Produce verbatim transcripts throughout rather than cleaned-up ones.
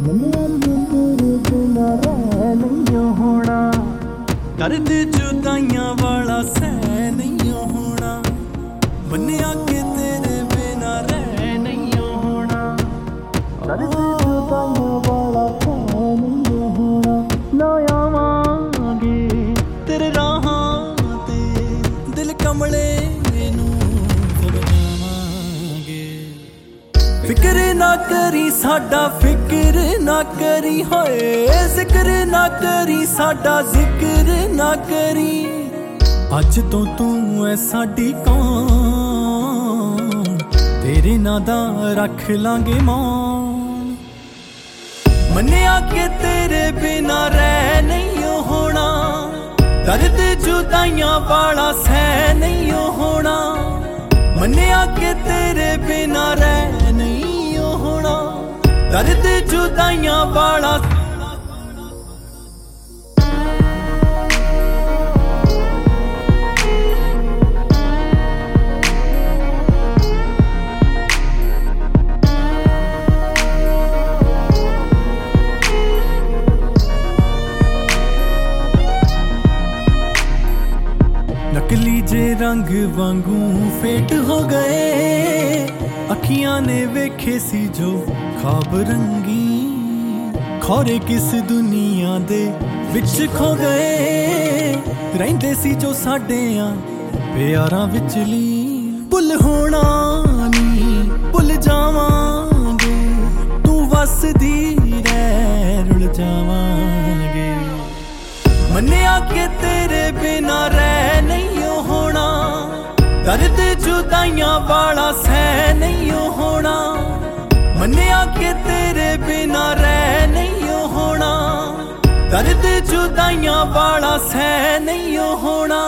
दर्द जुदाइयां वाला सह नहीं होना, मन्निया के तेरे बिना रह नहीं होना। दर्द जुदाइयां वाला सह नहीं होना, ना आवांगे तेरे राहां ते दिल कमले नूं समझावांगे। फिक्र ना करी साडा फिक्र ना करी, होए जिक्र ना करी साडा जिक्र ना करी। अज तो तू है साडी कौन, तेरे नां दा रख लांगे मान। मन्निया के तेरे बिना रह नहीं होना, दर्द जुदाइयां वाला सह नहीं होना। मन्निया के तेरे बिना रह नहीं होना, दर्द जुदाइयां वाला। नकली जे रंग वांगू फेट हो गए, अखियां ने वेखे सी जो ख्वाब रंगी। खौरे किस दुनिया दे विच खो गए, रहिंदे सी जो साडियां प्यारां विचली। भुल होना नी भुल जावांगे, तू वसदी रह रुल जावांगे। मन्निया के तेरे बिना रह नहीं होना, दर्द जुदाइयां वाला सह नहीं होना। मन्निया के तेरे बिना रह नहीं होना, दर्द जुदाइयां वाला सह नहीं होना।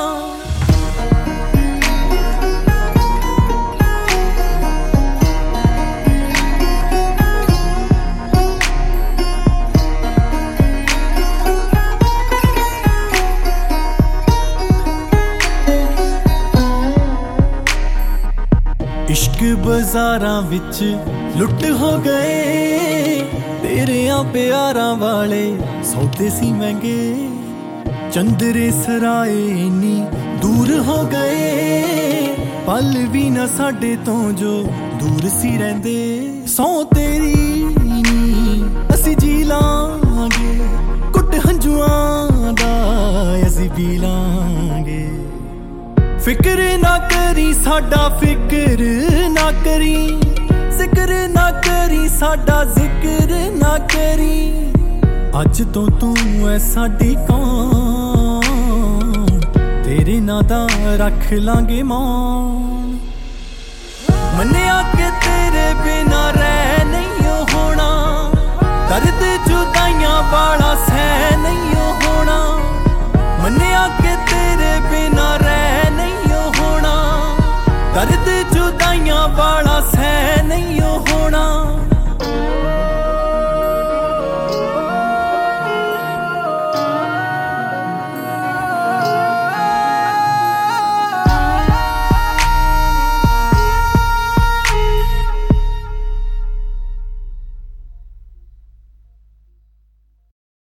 इश्क बाजारां विच लुट हो गए, तेरे प्यारां वाले सौदे सी महंगे। चंदरे सराए इन्नी दूर हो गए, पल भी ना साडे तो जो दूर सी रहिंदे। सौ तेरी नी असी जी लांगे, कुट हंजुआं दा असी पी लांगे। फिक्र ना करी साडा फिक्र ना करी, जिक्र ना करी साडा जिक्र ना करी। अज तो तू है साडी कौन, तेरे नां दा रख लांगे मान। मन्निया के तेरे बिना रह नहीं होना, दर्द जुदाइयां वाला सह नहीं होना। मन्निया के तेरे बिना रह नहीं होना, दर्द जुदाइयां वाला सह नहीं होना।